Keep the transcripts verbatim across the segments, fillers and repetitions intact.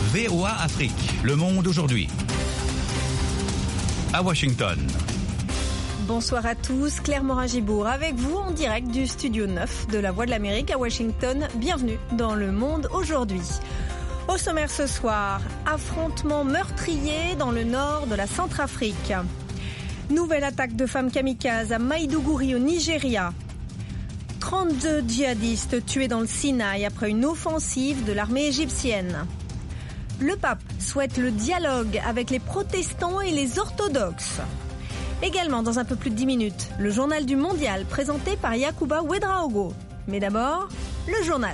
V O A Afrique, Le Monde aujourd'hui. À Washington. Bonsoir à tous, Claire Morin-Gibourg avec vous en direct du studio neuf de la Voix de l'Amérique à Washington. Bienvenue dans Le Monde aujourd'hui. Au sommaire ce soir, affrontement meurtrier dans le nord de la Centrafrique. Nouvelle attaque de femmes kamikazes à Maïdougouri au Nigeria. trente-deux djihadistes tués dans le Sinaï après une offensive de l'armée égyptienne. Le pape souhaite le dialogue avec les protestants et les orthodoxes. Également, dans un peu plus de dix minutes, le journal du mondial présenté par Yacouba Ouedraogo. Mais d'abord, le journal.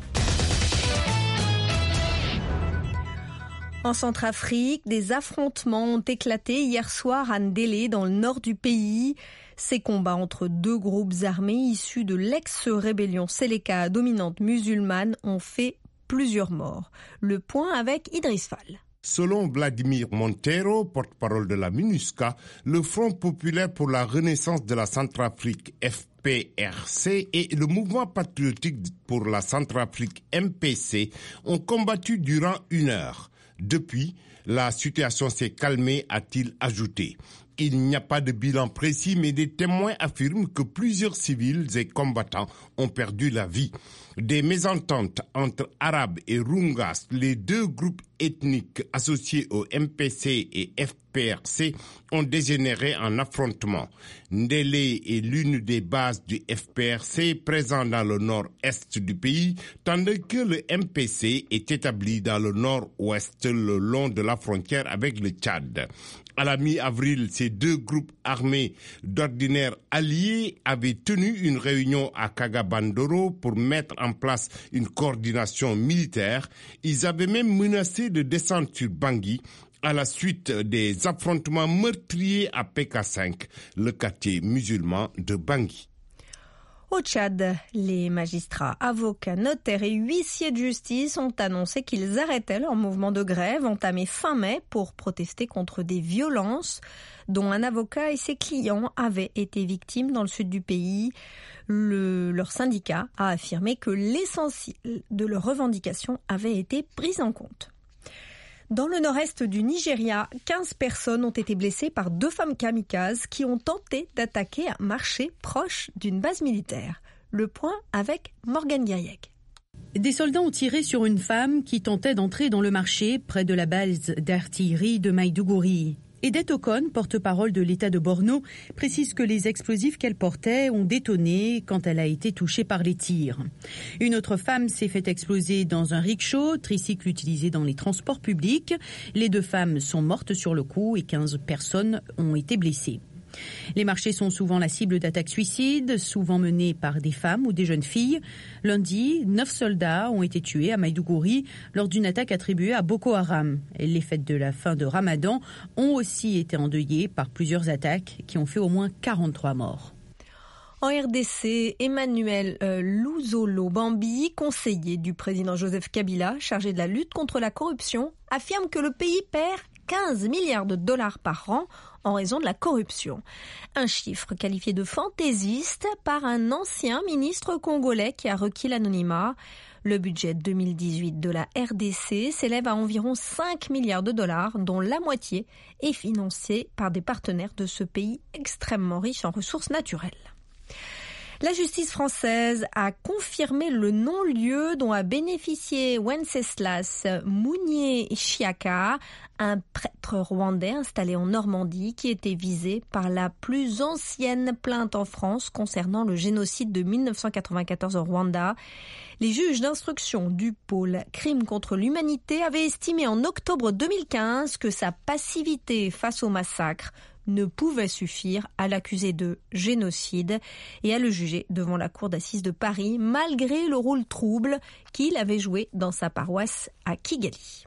En Centrafrique, des affrontements ont éclaté hier soir à Ndélé, dans le nord du pays. Ces combats entre deux groupes armés issus de l'ex-rébellion Séléka dominante musulmane ont fait plusieurs morts. Le point avec Idriss Fall. Selon Vladimir Montero, porte-parole de la MINUSCA, le Front populaire pour la renaissance de la Centrafrique, F P R C, et le Mouvement patriotique pour la Centrafrique, M P C, ont combattu durant une heure. Depuis, la situation s'est calmée, a-t-il ajouté. Il n'y a pas de bilan précis, mais des témoins affirment que plusieurs civils et combattants ont perdu la vie. Des mésententes entre Arabes et Rungas, les deux groupes ethniques associés au M P C et F P R C, ont dégénéré en affrontements. Ndélé est l'une des bases du F P R C présent dans le nord-est du pays, tandis que le M P C est établi dans le nord-ouest le long de la frontière avec le Tchad. À la mi-avril, ces deux groupes armés d'ordinaire alliés avaient tenu une réunion à Kagabandoro pour mettre en place une coordination militaire. Ils avaient même menacé de descendre sur Bangui à la suite des affrontements meurtriers à P K cinq, le quartier musulman de Bangui. Au Tchad, les magistrats, avocats, notaires et huissiers de justice ont annoncé qu'ils arrêtaient leur mouvement de grève entamé fin mai pour protester contre des violences dont un avocat et ses clients avaient été victimes dans le sud du pays. Le, leur syndicat a affirmé que l'essentiel de leurs revendications avait été pris en compte. Dans le nord-est du Nigeria, quinze personnes ont été blessées par deux femmes kamikazes qui ont tenté d'attaquer un marché proche d'une base militaire. Le point avec Morgane Guiriec. Des soldats ont tiré sur une femme qui tentait d'entrer dans le marché près de la base d'artillerie de Maïdougouri. Edette Ocon, porte-parole de l'État de Borno, précise que les explosifs qu'elle portait ont détonné quand elle a été touchée par les tirs. Une autre femme s'est fait exploser dans un rickshaw, tricycle utilisé dans les transports publics. Les deux femmes sont mortes sur le coup et quinze personnes ont été blessées. Les marchés sont souvent la cible d'attaques suicides, souvent menées par des femmes ou des jeunes filles. Lundi, neuf soldats ont été tués à Maïdougouri lors d'une attaque attribuée à Boko Haram. Les fêtes de la fin de Ramadan ont aussi été endeuillées par plusieurs attaques qui ont fait au moins quarante-trois morts. En R D C, Emmanuel euh, Louzolo Bambi, conseiller du président Joseph Kabila, chargé de la lutte contre la corruption, affirme que le pays perd quinze milliards de dollars par an en raison de la corruption. Un chiffre qualifié de fantaisiste par un ancien ministre congolais qui a requis l'anonymat. Le budget deux mille dix-huit de la R D C s'élève à environ cinq milliards de dollars, dont la moitié est financée par des partenaires de ce pays extrêmement riche en ressources naturelles. La justice française a confirmé le non-lieu dont a bénéficié Wenceslas Mounier-Chiaka, un prêtre rwandais installé en Normandie qui était visé par la plus ancienne plainte en France concernant le génocide de mille neuf cent quatre-vingt-quatorze au Rwanda. Les juges d'instruction du pôle Crimes contre l'humanité avaient estimé en octobre deux mille quinze que sa passivité face au massacre ne pouvait suffire à l'accuser de génocide et à le juger devant la cour d'assises de Paris, malgré le rôle trouble qu'il avait joué dans sa paroisse à Kigali.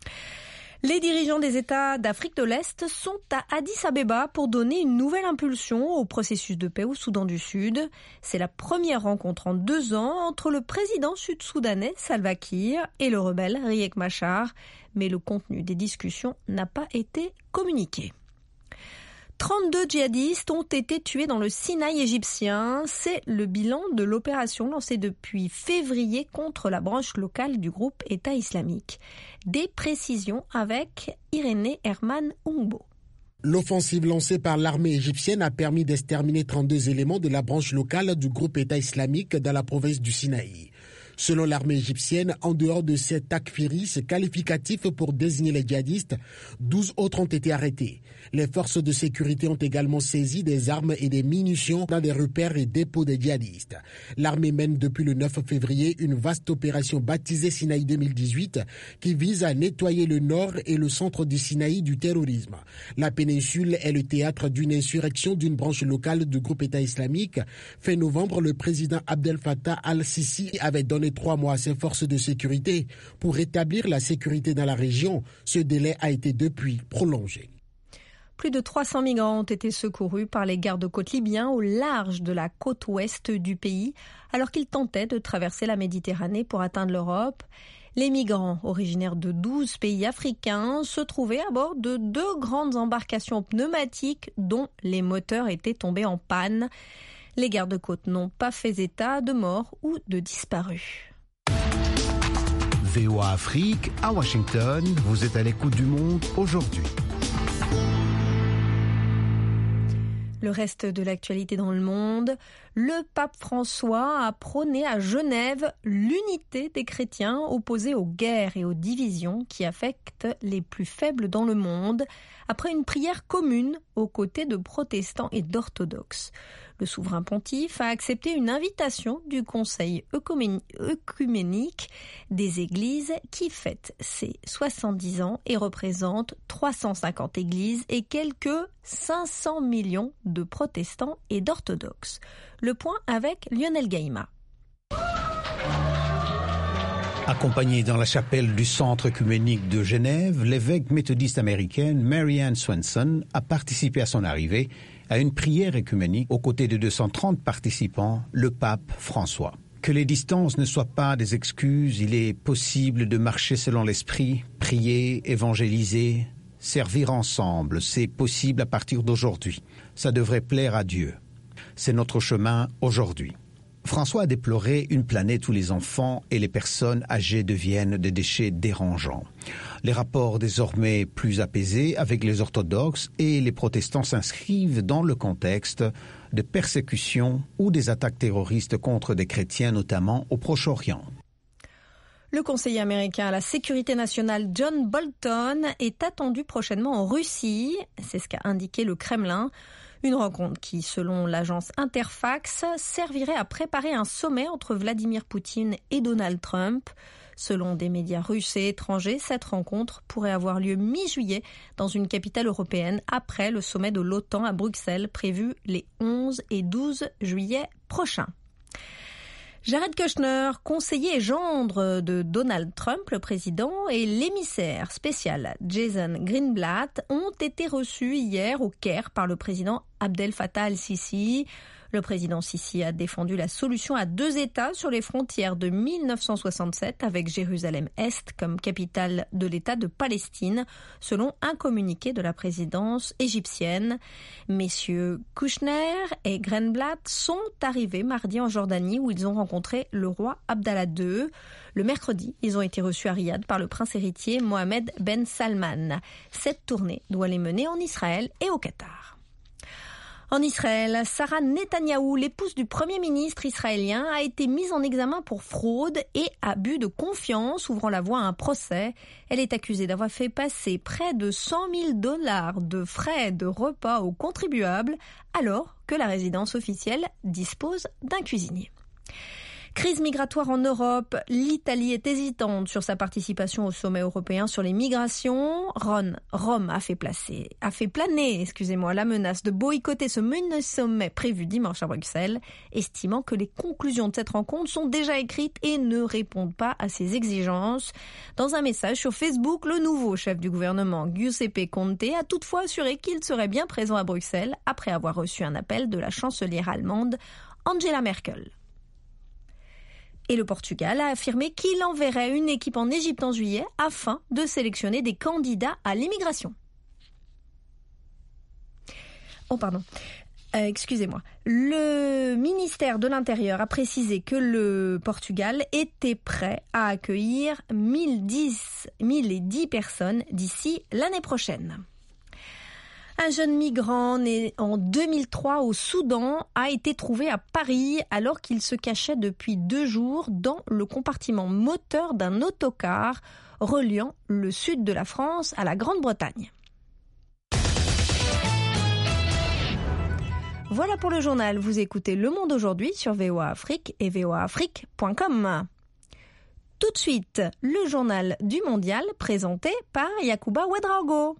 Les dirigeants des États d'Afrique de l'Est sont à Addis Abeba pour donner une nouvelle impulsion au processus de paix au Soudan du Sud. C'est la première rencontre en deux ans entre le président sud-soudanais Salva Kiir et le rebelle Riek Machar, mais le contenu des discussions n'a pas été communiqué. trente-deux djihadistes ont été tués dans le Sinaï égyptien. C'est le bilan de l'opération lancée depuis février contre la branche locale du groupe État islamique. Des précisions avec Irénée Herman Ungbo. L'offensive lancée par l'armée égyptienne a permis d'exterminer trente-deux éléments de la branche locale du groupe État islamique dans la province du Sinaï. Selon l'armée égyptienne, en dehors de cet takfiris qualificatif pour désigner les djihadistes, douze autres ont été arrêtés. Les forces de sécurité ont également saisi des armes et des munitions dans des repères et dépôts des djihadistes. L'armée mène depuis le neuf février une vaste opération baptisée Sinaï deux mille dix-huit qui vise à nettoyer le nord et le centre du Sinaï du terrorisme. La péninsule est le théâtre d'une insurrection d'une branche locale du groupe État islamique. Fin novembre, le président Abdel Fattah al-Sisi avait donné trois mois à ses forces de sécurité pour rétablir la sécurité dans la région. Ce délai a été depuis prolongé. Plus de trois cents migrants ont été secourus par les gardes-côtes libyens au large de la côte ouest du pays, alors qu'ils tentaient de traverser la Méditerranée pour atteindre l'Europe. Les migrants, originaires de douze pays africains, se trouvaient à bord de deux grandes embarcations pneumatiques dont les moteurs étaient tombés en panne. Les gardes-côtes n'ont pas fait état de morts ou de disparus. V O A Afrique, à Washington, vous êtes à l'écoute du monde aujourd'hui. Le reste de l'actualité dans le monde, le pape François a prôné à Genève l'unité des chrétiens opposés aux guerres et aux divisions qui affectent les plus faibles dans le monde, après une prière commune aux côtés de protestants et d'orthodoxes. Le souverain pontife a accepté une invitation du Conseil œcuménique des Églises qui fête ses soixante-dix ans et représente trois cent cinquante églises et quelques cinq cents millions de protestants et d'orthodoxes. Le point avec Lionel Gaïma. Accompagné dans la chapelle du Centre œcuménique de Genève, l'évêque méthodiste américaine Mary Ann Swenson a participé à son arrivée à une prière œcuménique aux côtés de deux cent trente participants, le pape François. Que les distances ne soient pas des excuses, il est possible de marcher selon l'esprit, prier, évangéliser, servir ensemble. C'est possible à partir d'aujourd'hui. Ça devrait plaire à Dieu. C'est notre chemin aujourd'hui. François a déploré une planète où les enfants et les personnes âgées deviennent des déchets dérangeants. Les rapports désormais plus apaisés avec les orthodoxes et les protestants s'inscrivent dans le contexte de persécutions ou des attaques terroristes contre des chrétiens, notamment au Proche-Orient. Le conseiller américain à la sécurité nationale John Bolton est attendu prochainement en Russie, c'est ce qu'a indiqué le Kremlin. Une rencontre qui, selon l'agence Interfax, servirait à préparer un sommet entre Vladimir Poutine et Donald Trump. Selon des médias russes et étrangers, cette rencontre pourrait avoir lieu mi-juillet dans une capitale européenne après le sommet de l'OTAN à Bruxelles prévu les onze et douze juillet prochains. Jared Kushner, conseiller et gendre de Donald Trump, le président, et l'émissaire spécial Jason Greenblatt ont été reçus hier au Caire par le président Abdel Fattah al-Sisi. Le président Sisi a défendu la solution à deux États sur les frontières de mille neuf cent soixante-sept avec Jérusalem-Est comme capitale de l'État de Palestine, selon un communiqué de la présidence égyptienne. Messieurs Kushner et Greenblatt sont arrivés mardi en Jordanie où ils ont rencontré le roi Abdallah deux. Le mercredi, ils ont été reçus à Riyad par le prince héritier Mohamed Ben Salman. Cette tournée doit les mener en Israël et au Qatar. En Israël, Sarah Netanyahou, l'épouse du Premier ministre israélien, a été mise en examen pour fraude et abus de confiance, ouvrant la voie à un procès. Elle est accusée d'avoir fait passer près de cent mille dollars de frais de repas aux contribuables, alors que la résidence officielle dispose d'un cuisinier. Crise migratoire en Europe, l'Italie est hésitante sur sa participation au sommet européen sur les migrations. Rome, Rome a fait placer, a fait planer, excusez-moi, la menace de boycotter ce sommet prévu dimanche à Bruxelles, estimant que les conclusions de cette rencontre sont déjà écrites et ne répondent pas à ses exigences. Dans un message sur Facebook, le nouveau chef du gouvernement, Giuseppe Conte, a toutefois assuré qu'il serait bien présent à Bruxelles après avoir reçu un appel de la chancelière allemande Angela Merkel. Et le Portugal a affirmé qu'il enverrait une équipe en Égypte en juillet afin de sélectionner des candidats à l'immigration. Oh, pardon. Euh, excusez-moi. Le ministère de l'Intérieur a précisé que le Portugal était prêt à accueillir mille dix personnes d'ici l'année prochaine. Un jeune migrant né en deux mille trois au Soudan a été trouvé à Paris alors qu'il se cachait depuis deux jours dans le compartiment moteur d'un autocar reliant le sud de la France à la Grande-Bretagne. Voilà pour le journal. Vous écoutez Le Monde aujourd'hui sur V O A Afrique et v o a afrique point com. Tout de suite, le journal du mondial présenté par Yacouba Ouedraogo.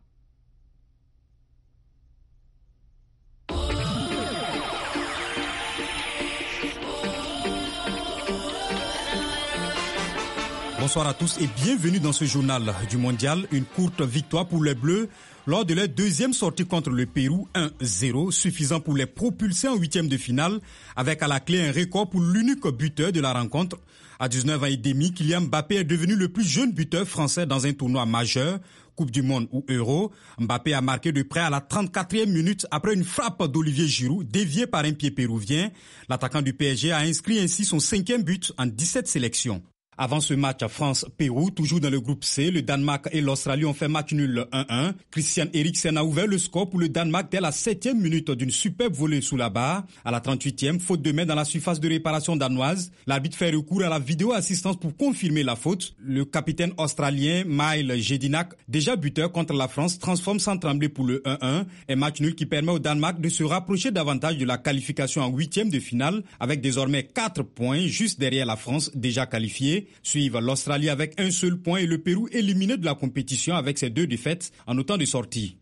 Bonsoir à tous et bienvenue dans ce journal du mondial. Une courte victoire pour les Bleus lors de leur deuxième sortie contre le Pérou, un zéro, suffisant pour les propulser en huitième de finale, avec à la clé un record pour l'unique buteur de la rencontre. À dix-neuf ans et demi, Kylian Mbappé est devenu le plus jeune buteur français dans un tournoi majeur, Coupe du Monde ou Euro. Mbappé a marqué de près à la trente-quatrième minute après une frappe d'Olivier Giroud déviée par un pied péruvien. L'attaquant du P S G a inscrit ainsi son cinquième but en dix-sept sélections. Avant ce match France-Pérou, toujours dans le groupe C, le Danemark et l'Australie ont fait match nul un un. Christian Eriksen a ouvert le score pour le Danemark dès la septième minute d'une superbe volée sous la barre. À la trente-huitième, faute de main dans la surface de réparation danoise. L'arbitre fait recours à la vidéo-assistance pour confirmer la faute. Le capitaine australien Mile Jedinak, déjà buteur contre la France, transforme sans trembler pour le un un. Un match nul qui permet au Danemark de se rapprocher davantage de la qualification en huitième de finale, avec désormais quatre points juste derrière la France déjà qualifiée. Suivent l'Australie avec un seul point et le Pérou éliminé de la compétition avec ses deux défaites en autant de sorties.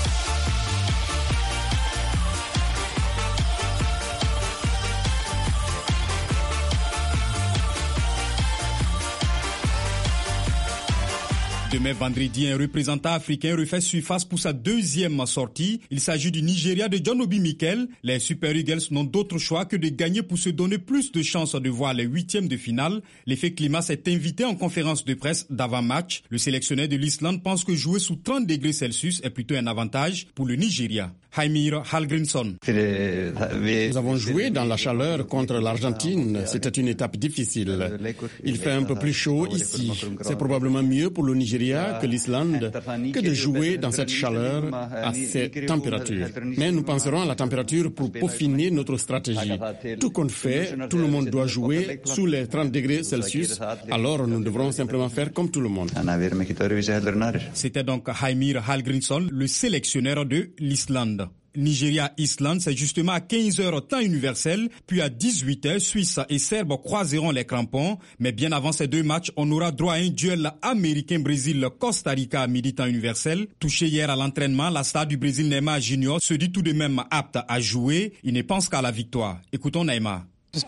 Demain vendredi, un représentant africain refait surface pour sa deuxième sortie. Il s'agit du Nigeria de John Obi Mikel. Les Super Eagles n'ont d'autre choix que de gagner pour se donner plus de chances de voir les huitièmes de finale. L'effet climat s'est invité en conférence de presse d'avant-match. Le sélectionneur de l'Islande pense que jouer sous trente degrés Celsius est plutôt un avantage pour le Nigeria. Heimir Hallgrímsson. Nous avons joué dans la chaleur contre l'Argentine. C'était une étape difficile. Il fait un peu plus chaud ici. C'est probablement mieux pour le Nigeria que l'Islande que de jouer dans cette chaleur à ces températures. Mais nous penserons à la température pour peaufiner notre stratégie. Tout compte fait, tout le monde doit jouer sous les trente degrés Celsius. Alors nous devrons simplement faire comme tout le monde. C'était donc Heimir Hallgrímsson, le sélectionneur de l'Islande. Nigeria-Islande, c'est justement à quinze heures temps universel, puis à dix-huit heures, Suisse et Serbes croiseront les crampons. Mais bien avant ces deux matchs, on aura droit à un duel américain-Brésil-Costa Rica à midi temps universel. Touché hier à l'entraînement, la star du Brésil Neymar Junior se dit tout de même apte à jouer. Il ne pense qu'à la victoire. Écoutons Neymar.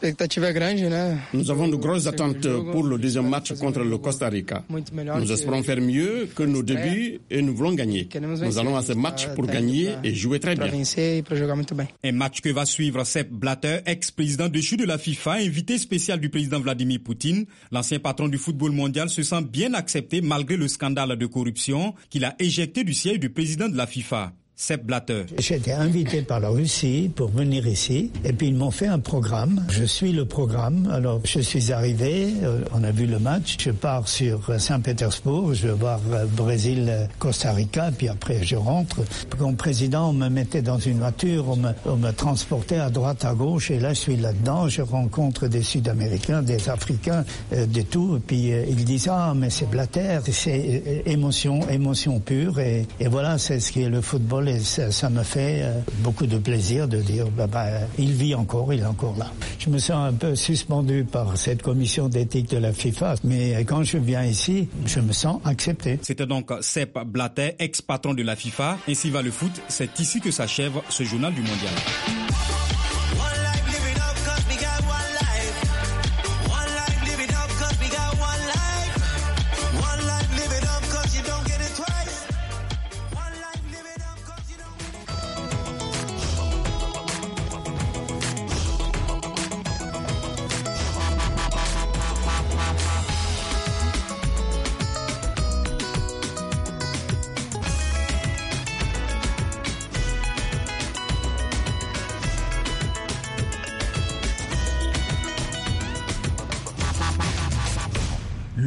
Nous avons de grosses attentes pour le deuxième match contre le Costa Rica. Nous espérons faire mieux que nos débuts et nous voulons gagner. Nous allons à ce match pour gagner et jouer très bien. Un match que va suivre Sepp Blatter, ex-président déchu de la FIFA, invité spécial du président Vladimir Poutine. L'ancien patron du football mondial se sent bien accepté malgré le scandale de corruption qu'il a éjecté du siège du président de la FIFA. Sepp Blatter. J'ai été invité par la Russie pour venir ici et puis ils m'ont fait un programme. Je suis le programme. Alors je suis arrivé, euh, on a vu le match. Je pars sur Saint-Pétersbourg, je vais voir euh, Brésil, Costa Rica, puis après je rentre. Comme président, on me mettait dans une voiture, on me, on me transportait à droite, à gauche et là je suis là-dedans. Je rencontre des Sud-Américains, des Africains, euh, de tout. Et puis euh, ils disent ah mais c'est Blatter, c'est euh, émotion, émotion pure et, et voilà c'est ce qui est le football. Et ça, ça me fait euh, beaucoup de plaisir de dire bah, bah, il vit encore, il est encore là. Je me sens un peu suspendu par cette commission d'éthique de la FIFA, mais quand je viens ici, je me sens accepté. C'était donc Sepp Blatter, ex-patron de la FIFA. Ainsi va le foot, c'est ici que s'achève ce journal du mondial.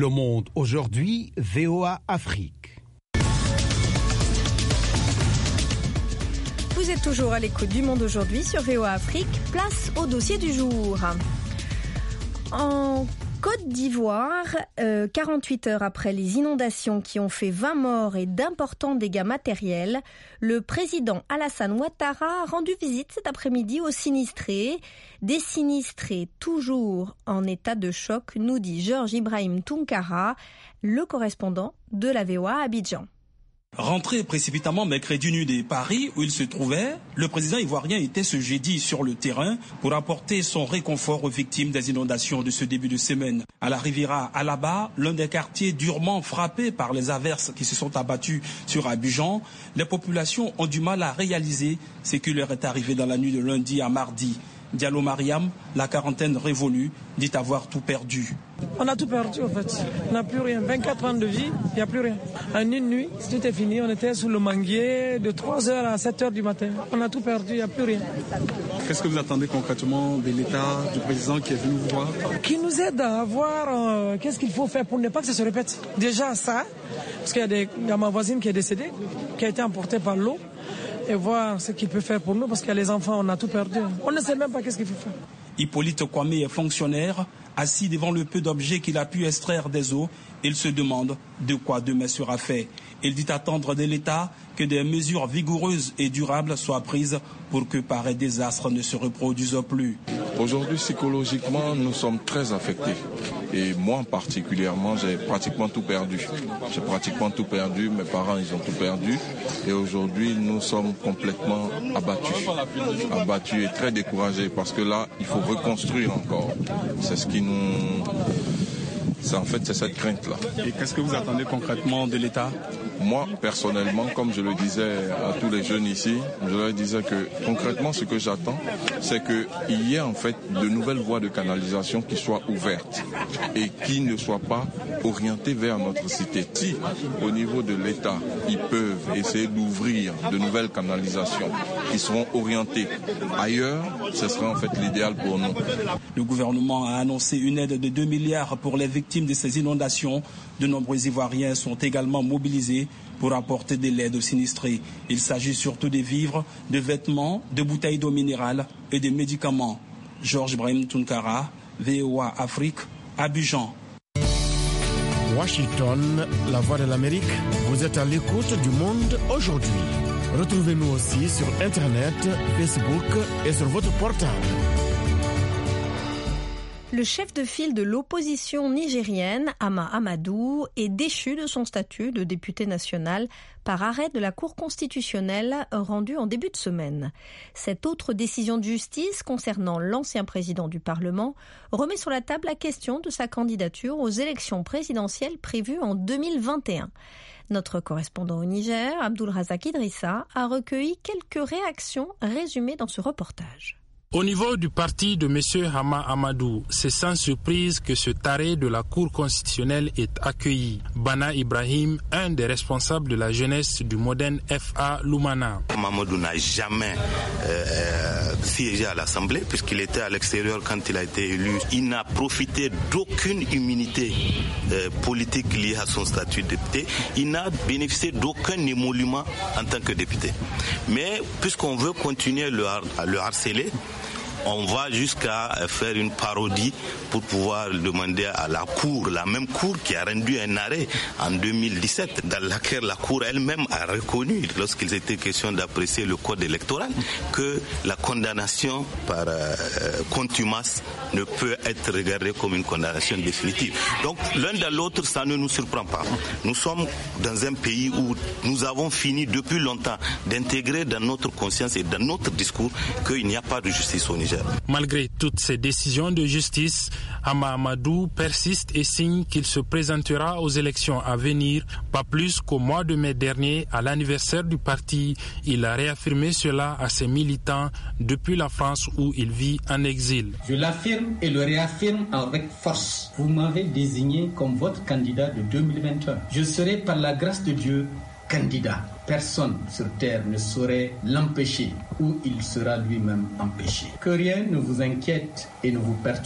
Le Monde aujourd'hui, V O A Afrique. Vous êtes toujours à l'écoute du Monde aujourd'hui sur V O A Afrique. Place au dossier du jour. En Côte d'Ivoire, euh, quarante-huit heures après les inondations qui ont fait vingt morts et d'importants dégâts matériels, le président Alassane Ouattara a rendu visite cet après-midi aux sinistrés. Des sinistrés toujours en état de choc, nous dit Georges Ibrahim Tounkara, le correspondant de la V O A à Abidjan. Rentré précipitamment mercredi nuit de Paris où il se trouvait, le président ivoirien était ce jeudi sur le terrain pour apporter son réconfort aux victimes des inondations de ce début de semaine. À la Riviera Alaba, l'un des quartiers durement frappés par les averses qui se sont abattues sur Abidjan, les populations ont du mal à réaliser ce qui leur est arrivé dans la nuit de lundi à mardi. Diallo Mariam, la quarantaine révolue, dit avoir tout perdu. On a tout perdu en fait, on n'a plus rien. vingt-quatre ans de vie, il n'y a plus rien. En une nuit, tout est fini, on était sous le manguier de trois heures à sept heures du matin. On a tout perdu, il n'y a plus rien. Qu'est-ce que vous attendez concrètement de l'État, du président qui est venu vous voir? Qui nous aide à voir euh, qu'est-ce qu'il faut faire pour ne pas que ça se répète. Déjà ça, parce qu'il y a, des, il y a ma voisine qui est décédée, qui a été emportée par l'eau. Et voir ce qu'il peut faire pour nous, parce qu'il y a les enfants, on a tout perdu. On ne sait même pas qu'est-ce qu'il faut faire. Hippolyte Kwame est fonctionnaire, assis devant le peu d'objets qu'il a pu extraire des eaux. Il se demande de quoi demain sera fait. Il dit attendre de l'État que des mesures vigoureuses et durables soient prises pour que pareil désastre ne se reproduise plus. Aujourd'hui, psychologiquement, nous sommes très affectés. Et moi, particulièrement, j'ai pratiquement tout perdu. J'ai pratiquement tout perdu. Mes parents, ils ont tout perdu. Et aujourd'hui, nous sommes complètement abattus. Abattus et très découragés. Parce que là, il faut reconstruire encore. C'est ce qui nous... C'est, en fait, c'est cette crainte-là. Et qu'est-ce que vous attendez concrètement de l'État? Moi, personnellement, comme je le disais à tous les jeunes ici, je leur disais que concrètement, ce que j'attends, c'est qu'il y ait en fait de nouvelles voies de canalisation qui soient ouvertes et qui ne soient pas orientées vers notre cité. Si, au niveau de l'État, ils peuvent essayer d'ouvrir de nouvelles canalisations qui seront orientées ailleurs, ce sera en fait l'idéal pour nous. Le gouvernement a annoncé une aide de deux milliards pour les victimes de ces inondations. De nombreux Ivoiriens sont également mobilisés pour apporter de l'aide aux sinistrés. Il s'agit surtout de vivres, de vêtements, de bouteilles d'eau minérale et de médicaments. Georges Ibrahim Tounkara, V O A Afrique, Abidjan. Washington, la voix de l'Amérique, vous êtes à l'écoute du Monde aujourd'hui. Retrouvez-nous aussi sur Internet, Facebook et sur votre portable. Le chef de file de l'opposition nigérienne, Hama Amadou, est déchu de son statut de député national par arrêt de la Cour constitutionnelle rendu en début de semaine. Cette autre décision de justice concernant l'ancien président du Parlement remet sur la table la question de sa candidature aux élections présidentielles prévues en deux mille vingt et un. Notre correspondant au Niger, Abdul Razak Idrissa, a recueilli quelques réactions résumées dans ce reportage. Au niveau du parti de M. Hama Amadou, c'est sans surprise que ce arrêt de la Cour constitutionnelle est accueilli. Bana Ibrahim, un des responsables de la jeunesse du Modène F A Lumana. Amadou n'a jamais euh, siégé à l'Assemblée puisqu'il était à l'extérieur quand il a été élu. Il n'a profité d'aucune immunité euh, politique liée à son statut de député. Il n'a bénéficié d'aucun émolument en tant que député. Mais puisqu'on veut continuer le, à le harceler, on va jusqu'à faire une parodie pour pouvoir demander à la Cour, la même Cour qui a rendu un arrêt en deux mille dix-sept, dans laquelle la Cour elle-même a reconnu, lorsqu'il était question d'apprécier le code électoral, que la condamnation par euh, contumace ne peut être regardée comme une condamnation définitive. Donc l'un dans l'autre, ça ne nous surprend pas. Nous sommes dans un pays où nous avons fini depuis longtemps d'intégrer dans notre conscience et dans notre discours qu'il n'y a pas de justice au Niger. Malgré toutes ces décisions de justice, Hama Amadou persiste et signe qu'il se présentera aux élections à venir, pas plus qu'au mois de mai dernier, à l'anniversaire du parti. Il a réaffirmé cela à ses militants depuis la France où il vit en exil. Je l'affirme et le réaffirme avec force. Vous m'avez désigné comme votre candidat de deux mille vingt et un. Je serai par la grâce de Dieu candidat. Personne sur terre ne saurait l'empêcher ou il sera lui-même empêché. Que rien ne vous inquiète et ne vous perturbe.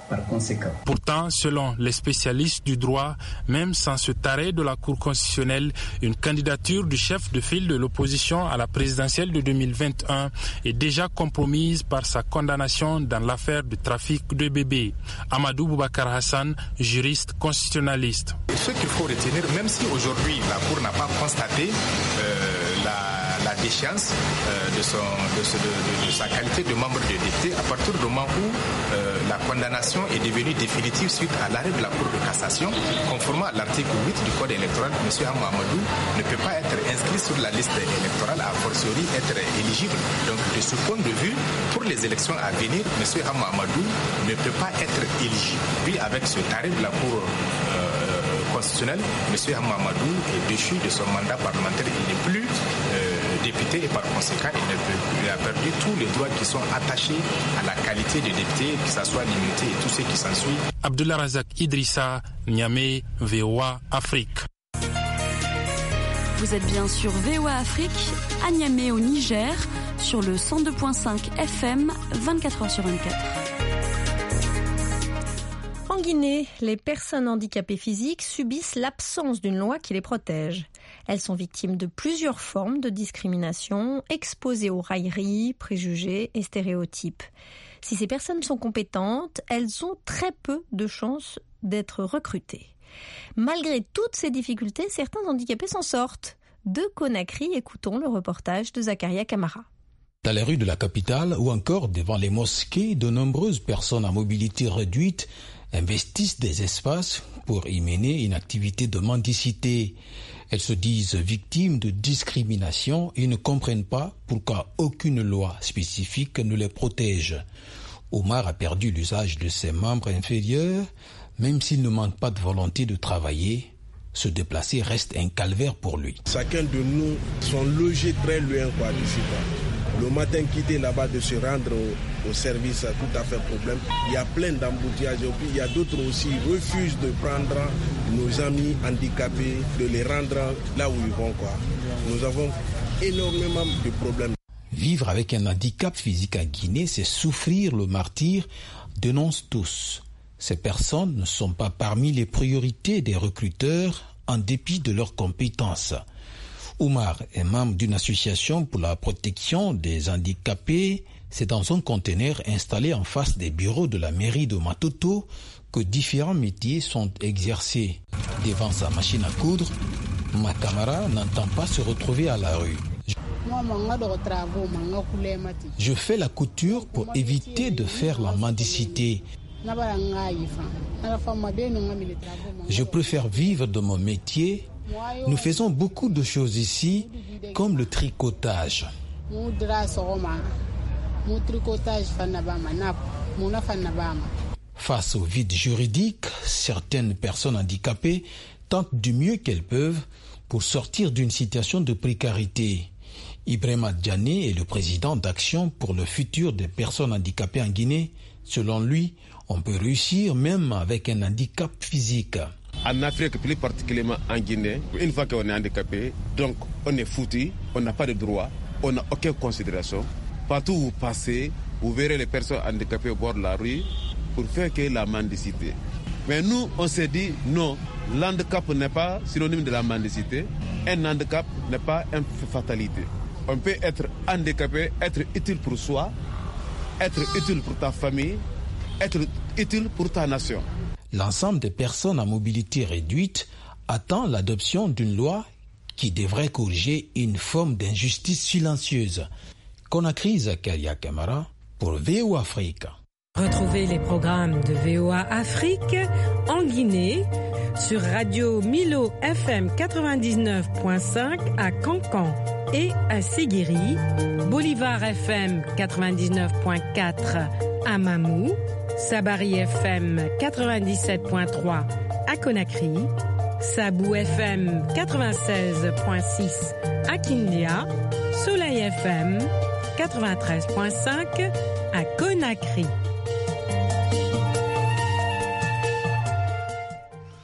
par conséquent. Pourtant, selon les spécialistes du droit, même sans ce taré de la Cour constitutionnelle, une candidature du chef de file de l'opposition à la présidentielle de deux mille vingt et un est déjà compromise par sa condamnation dans l'affaire du trafic de bébés. Amadou Boubacar Hassan, juriste constitutionnaliste. Ce qu'il faut retenir, même si aujourd'hui la Cour n'a pas constaté euh, la, la déchéance euh, de, son, de, de, de, de sa qualité de membre de député, à partir du moment où euh, la condamnation est devenue définitive suite à l'arrêt de la Cour de cassation, conformément à l'article huit du Code électoral, M. Hamamadou ne peut pas être inscrit sur la liste électorale, a fortiori être éligible. Donc de ce point de vue, pour les élections à venir, M. Hamamadou ne peut pas être éligible. Puis avec ce tarif de la Cour euh, constitutionnelle, M. Hamamadou est déchu de son mandat parlementaire, il n'est plus euh, député et par conséquent il, ne peut, il a perdu tous les droits qui sont attachés à la qualité de député, que ce soit l'immunité et tout ce qui s'ensuit. Abdullah Razak Idrissa, Niamey, V O A Afrique. Vous êtes bien sur V O A Afrique, à Niamey au Niger, sur le cent deux virgule cinq F M, vingt-quatre heures sur vingt-quatre. En Guinée, les personnes handicapées physiques subissent l'absence d'une loi qui les protège. Elles sont victimes de plusieurs formes de discrimination, exposées aux railleries, préjugés et stéréotypes. Si ces personnes sont compétentes, elles ont très peu de chances d'être recrutées. Malgré toutes ces difficultés, certains handicapés s'en sortent. De Conakry, écoutons le reportage de Zakaria Kamara. Dans les rues de la capitale ou encore devant les mosquées, de nombreuses personnes à mobilité réduite investissent des espaces pour y mener une activité de mendicité. Elles se disent victimes de discrimination et ne comprennent pas pourquoi aucune loi spécifique ne les protège. Omar a perdu l'usage de ses membres inférieurs, même s'il ne manque pas de volonté de travailler. Se déplacer reste un calvaire pour lui. Chacun de nous sont logés très loin quoi, d'ici. Le matin, quitter là-bas, de se rendre au, au service, tout à fait problème. Il y a plein d'embouteillages. Puis il y a d'autres aussi qui refusent de prendre nos amis handicapés, de les rendre là où ils vont. Quoi. Nous avons énormément de problèmes. Vivre avec un handicap physique en Guinée, c'est souffrir le martyre, dénoncent tous. Ces personnes ne sont pas parmi les priorités des recruteurs en dépit de leurs compétences. Oumar est membre d'une association pour la protection des handicapés. C'est dans un conteneur installé en face des bureaux de la mairie de Matoto que différents métiers sont exercés. Devant sa machine à coudre, Makamara n'entend pas se retrouver à la rue. Je fais la couture pour éviter de faire la mendicité. Je préfère vivre de mon métier. Nous faisons beaucoup de choses ici, comme le tricotage. Face au vide juridique, certaines personnes handicapées tentent du mieux qu'elles peuvent pour sortir d'une situation de précarité. Ibrahima Diané est le président d'Action pour le futur des personnes handicapées en Guinée. Selon lui, on peut réussir même avec un handicap physique. En Afrique, plus particulièrement en Guinée, une fois qu'on est handicapé, donc on est foutu, on n'a pas de droit, on n'a aucune considération. Partout où vous passez, vous verrez les personnes handicapées au bord de la rue pour faire que la mendicité. Mais nous, on s'est dit non, l'handicap n'est pas synonyme de la mendicité, un handicap n'est pas une fatalité. On peut être handicapé, être utile pour soi, être utile pour ta famille, être utile pour ta nation. L'ensemble des personnes à mobilité réduite attend l'adoption d'une loi qui devrait corriger une forme d'injustice silencieuse. Conakry, Zakaria Kamara pour V O A Afrique. Retrouvez les programmes de V O A Afrique en Guinée sur Radio Milo F M quatre-vingt-dix-neuf virgule cinq à Cancan et à Séguéri, Bolivar F M quatre-vingt-dix-neuf virgule quatre à Mamou, Sabari F M quatre-vingt-dix-sept virgule trois à Conakry, Sabou F M quatre-vingt-seize virgule six à Kindia, Soleil F M quatre-vingt-treize virgule cinq à Conakry. Ouais,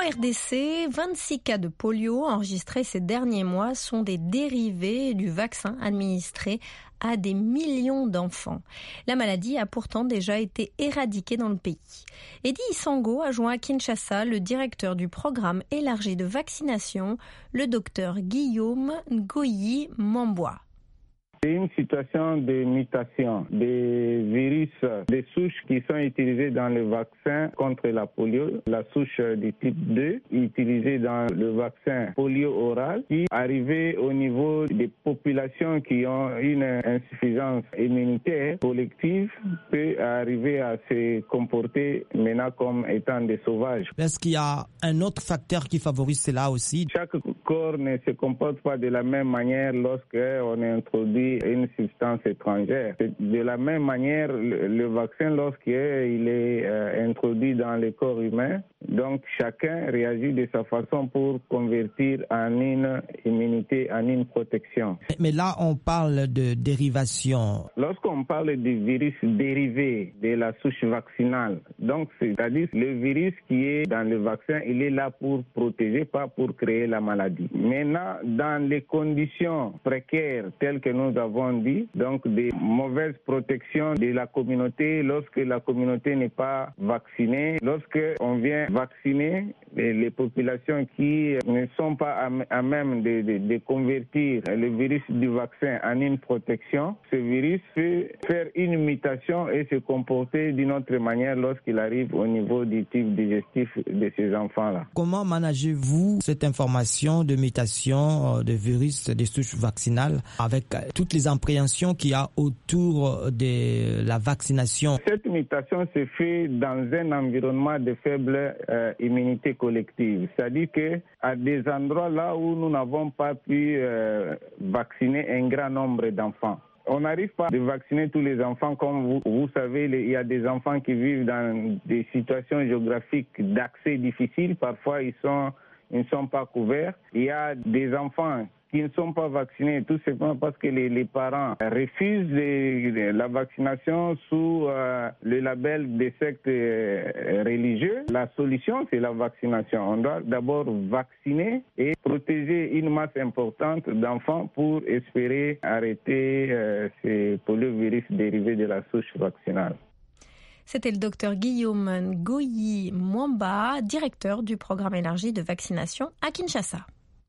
R D C, vingt-six cas de polio enregistrés ces derniers mois sont des dérivés du vaccin administré à des millions d'enfants. La maladie a pourtant déjà été éradiquée dans le pays. Eddie Isango a joint à Kinshasa le directeur du programme élargi de vaccination, le docteur Guillaume Ngoyi Mwamba. C'est une situation de mutation des virus, des souches qui sont utilisées dans le vaccin contre la polio, la souche du type deux, utilisée dans le vaccin polio oral, qui, arrivée au niveau des populations qui ont une insuffisance immunitaire collective, peut arriver à se comporter maintenant comme étant des sauvages. Est-ce qu'il y a un autre facteur qui favorise cela aussi? Chaque corps ne se comporte pas de la même manière lorsqu'on introduit une substance étrangère. De la même manière, le, le vaccin, lorsqu'il est euh, introduit dans le corps humain, donc chacun réagit de sa façon pour convertir en une immunité, en une protection. Mais là, on parle de dérivation. Lorsqu'on parle du virus dérivé de la souche vaccinale, donc c'est-à-dire le virus qui est dans le vaccin, il est là pour protéger, pas pour créer la maladie. Maintenant, dans les conditions précaires telles que nous avons dit, donc des mauvaises protections de la communauté lorsque la communauté n'est pas vaccinée, lorsque on vient vacciner les, les populations qui ne sont pas à, à même de, de, de convertir le virus du vaccin en une protection, ce virus peut faire une mutation et se comporter d'une autre manière lorsqu'il arrive au niveau du type digestif de ces enfants-là. Comment managez-vous cette information de mutation de virus des souches vaccinales avec toutes les appréhensions qu'il y a autour de la vaccination? Cette mutation se fait dans un environnement de faible euh, immunité collective. C'est-à-dire qu'à des endroits là où nous n'avons pas pu euh, vacciner un grand nombre d'enfants. On n'arrive pas à vacciner tous les enfants. Comme vous, vous savez, il y a des enfants qui vivent dans des situations géographiques d'accès difficiles. Parfois, ils sont, ils ne sont pas couverts. Il y a des enfants qui ne sont pas vaccinés, tout simplement parce que les, les parents refusent les, les, la vaccination sous euh, le label des sectes euh, religieux. La solution, c'est la vaccination. On doit d'abord vacciner et protéger une masse importante d'enfants pour espérer arrêter euh, ces poliovirus dérivés de la souche vaccinale. C'était le docteur Guillaume Ngoyi Mwamba, directeur du programme élargi de vaccination à Kinshasa.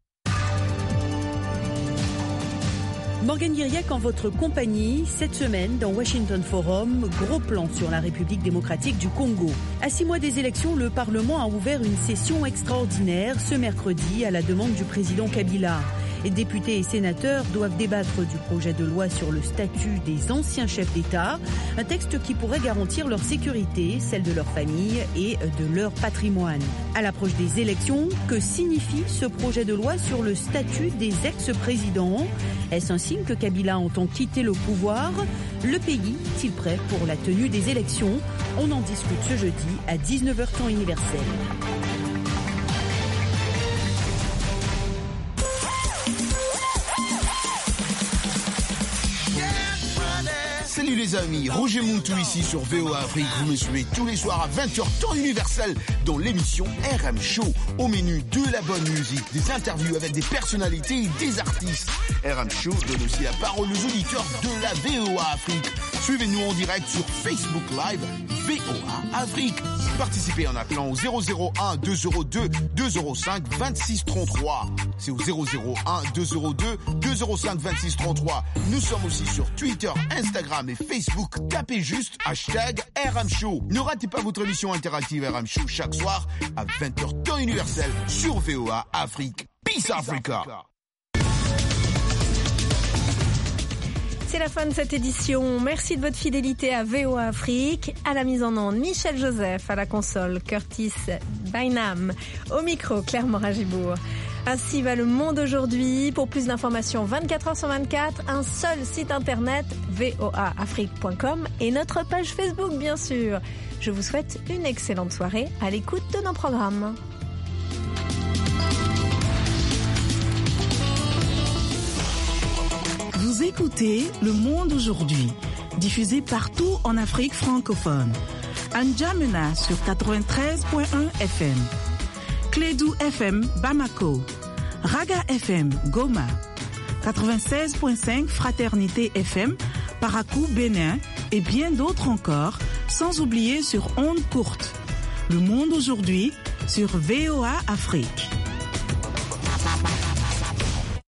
Morgane Guiriac en votre compagnie, cette semaine dans Washington Forum, gros plan sur la République démocratique du Congo. À six mois des élections, le Parlement a ouvert une session extraordinaire ce mercredi à la demande du président Kabila. Les députés et sénateurs doivent débattre du projet de loi sur le statut des anciens chefs d'État, un texte qui pourrait garantir leur sécurité, celle de leur famille et de leur patrimoine. À l'approche des élections, que signifie ce projet de loi sur le statut des ex-présidents? Est-ce un signe que Kabila entend quitter le pouvoir? Le pays est-il prêt pour la tenue des élections? On en discute ce jeudi à dix-neuf heures temps universel. Salut les amis, Roger Moutou ici sur V O A Afrique. Vous me suivez tous les soirs à vingt heures temps universel dans l'émission R M Show. Au menu de la bonne musique, des interviews avec des personnalités et des artistes. R M Show donne aussi la parole aux auditeurs de la V O A Afrique. Suivez-nous en direct sur Facebook Live V O A Afrique. Participez en appelant au zéro zéro un deux zéro deux deux zéro cinq vingt-six trente-trois. C'est au zéro zéro un deux zéro deux deux zéro cinq vingt-six trente-trois. Nous sommes aussi sur Twitter, Instagram et Facebook. Tapez juste hashtag R M Show. Ne ratez pas votre émission interactive R M Show chaque soir à vingt heures temps universel sur V O A Afrique. Peace Africa. C'est la fin de cette édition. Merci de votre fidélité à V O A Afrique. À la mise en onde, Michel Joseph. À la console, Curtis Bynam. Au micro, Claire Morin-Gibourg. Ainsi va le monde aujourd'hui. Pour plus d'informations, vingt-quatre heures sur vingt-quatre, un seul site internet, v o a afrique point com et notre page Facebook, bien sûr. Je vous souhaite une excellente soirée à l'écoute de nos programmes. Vous écoutez Le Monde aujourd'hui, diffusé partout en Afrique francophone. À N'Djamena sur quatre-vingt-treize point un F M. Clédou F M Bamako, Raga F M Goma, quatre-vingt-seize virgule cinq Fraternité F M Parakou Bénin et bien d'autres encore, sans oublier sur ondes courtes. Le monde aujourd'hui sur V O A Afrique.